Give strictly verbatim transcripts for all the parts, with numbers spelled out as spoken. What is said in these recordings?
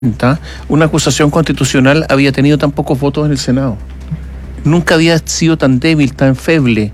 Una acusación constitucional había tenido tan pocos votos en el Senado. Nunca había sido tan débil, tan feble,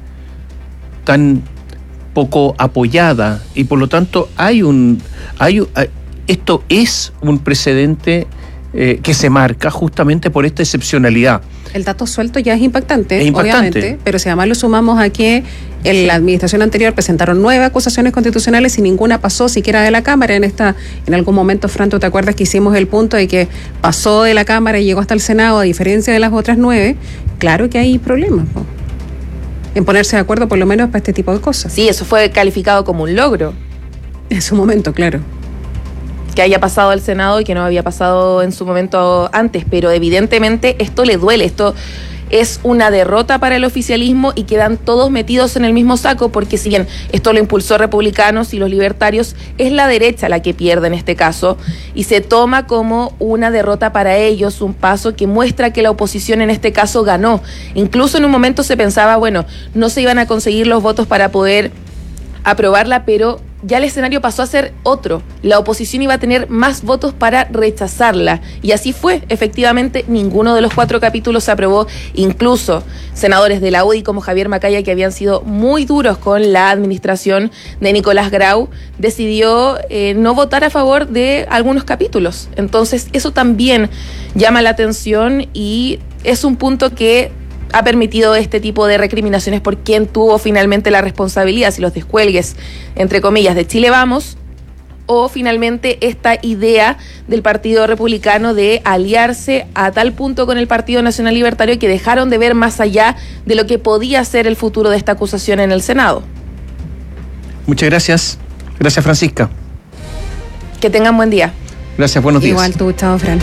tan poco apoyada, y por lo tanto hay un hay, hay esto es un precedente eh, que se marca justamente por esta excepcionalidad. El dato suelto ya es impactante, es impactante, obviamente, pero si además lo sumamos a que en la administración anterior presentaron nueve acusaciones constitucionales y ninguna pasó siquiera de la Cámara. En esta, en algún momento, Fran, ¿tú te acuerdas que hicimos el punto de que pasó de la Cámara y llegó hasta el Senado, a diferencia de las otras nueve? Claro que hay problemas, ¿no?, en ponerse de acuerdo por lo menos para este tipo de cosas. Sí, eso fue calificado como un logro. En su momento, claro. Que haya pasado al Senado y que no había pasado en su momento antes, pero evidentemente esto le duele, esto es una derrota para el oficialismo y quedan todos metidos en el mismo saco, porque si bien esto lo impulsó republicanos y los libertarios, es la derecha la que pierde en este caso y se toma como una derrota para ellos, un paso que muestra que la oposición en este caso ganó. Incluso en un momento se pensaba, bueno, no se iban a conseguir los votos para poder aprobarla, pero ya el escenario pasó a ser otro. La oposición iba a tener más votos para rechazarla. Y así fue. Efectivamente, ninguno de los cuatro capítulos se aprobó. Incluso senadores de la U D I como Javier Macaya, que habían sido muy duros con la administración de Nicolás Grau, decidió eh, no votar a favor de algunos capítulos. Entonces, eso también llama la atención y es un punto que ha permitido este tipo de recriminaciones por quien tuvo finalmente la responsabilidad, si los descuelgues, entre comillas, de Chile Vamos, o finalmente esta idea del Partido Republicano de aliarse a tal punto con el Partido Nacional Libertario que dejaron de ver más allá de lo que podía ser el futuro de esta acusación en el Senado. Muchas gracias. Gracias, Francisca. Que tengan buen día. Gracias, buenos días. Igual tú, chao, Fran.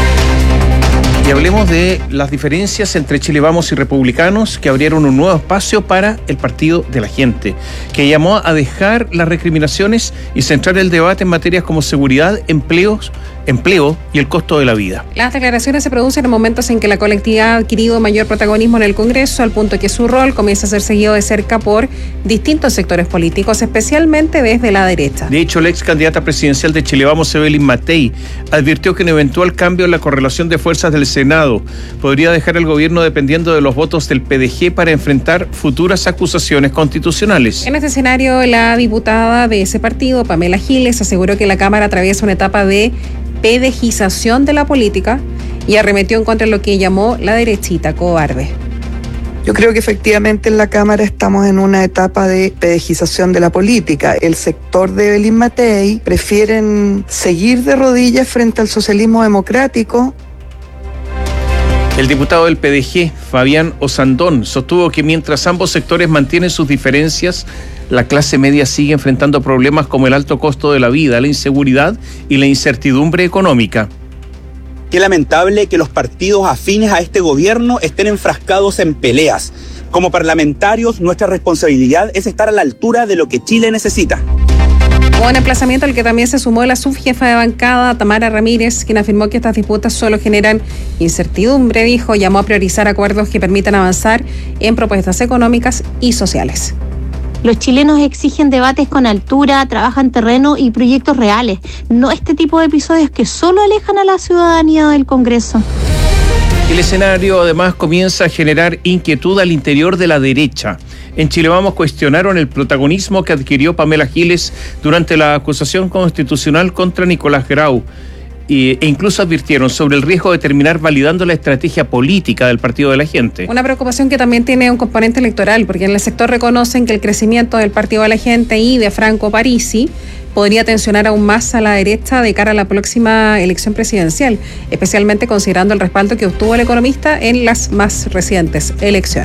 Y hablemos de las diferencias entre Chile Vamos y Republicanos, que abrieron un nuevo espacio para el Partido de la Gente, que llamó a dejar las recriminaciones y centrar el debate en materias como seguridad, empleos, empleo y el costo de la vida. Las declaraciones se producen en momentos en que la colectividad ha adquirido mayor protagonismo en el Congreso, al punto que su rol comienza a ser seguido de cerca por distintos sectores políticos, especialmente desde la derecha. De hecho, la ex candidata presidencial de Chile Vamos, Evelyn Matei, advirtió que un eventual cambio en la correlación de fuerzas del Senado podría dejar al gobierno dependiendo de los votos del P D G para enfrentar futuras acusaciones constitucionales. En este escenario, la diputada de ese partido, Pamela Giles, aseguró que la Cámara atraviesa una etapa de pedejización de la política y arremetió en contra de lo que llamó la derechita cobarde. Yo creo que efectivamente en la Cámara estamos en una etapa de pedejización de la política. El sector de Evelyn Matei prefieren seguir de rodillas frente al socialismo democrático. El diputado del P D G, Fabián Osandón, sostuvo que mientras ambos sectores mantienen sus diferencias, la clase media sigue enfrentando problemas como el alto costo de la vida, la inseguridad y la incertidumbre económica. Qué lamentable que los partidos afines a este gobierno estén enfrascados en peleas. Como parlamentarios, nuestra responsabilidad es estar a la altura de lo que Chile necesita. Un emplazamiento al que también se sumó la subjefa de bancada, Tamara Ramírez, quien afirmó que estas disputas solo generan incertidumbre, dijo, llamó a priorizar acuerdos que permitan avanzar en propuestas económicas y sociales. Los chilenos exigen debates con altura, trabajo en terreno y proyectos reales, no este tipo de episodios que solo alejan a la ciudadanía del Congreso. El escenario además comienza a generar inquietud al interior de la derecha. En Chile Vamos cuestionaron el protagonismo que adquirió Pamela Giles durante la acusación constitucional contra Nicolás Grau e incluso advirtieron sobre el riesgo de terminar validando la estrategia política del Partido de la Gente. Una preocupación que también tiene un componente electoral, porque en el sector reconocen que el crecimiento del Partido de la Gente y de Franco Parisi podría tensionar aún más a la derecha de cara a la próxima elección presidencial, especialmente considerando el respaldo que obtuvo el economista en las más recientes elecciones.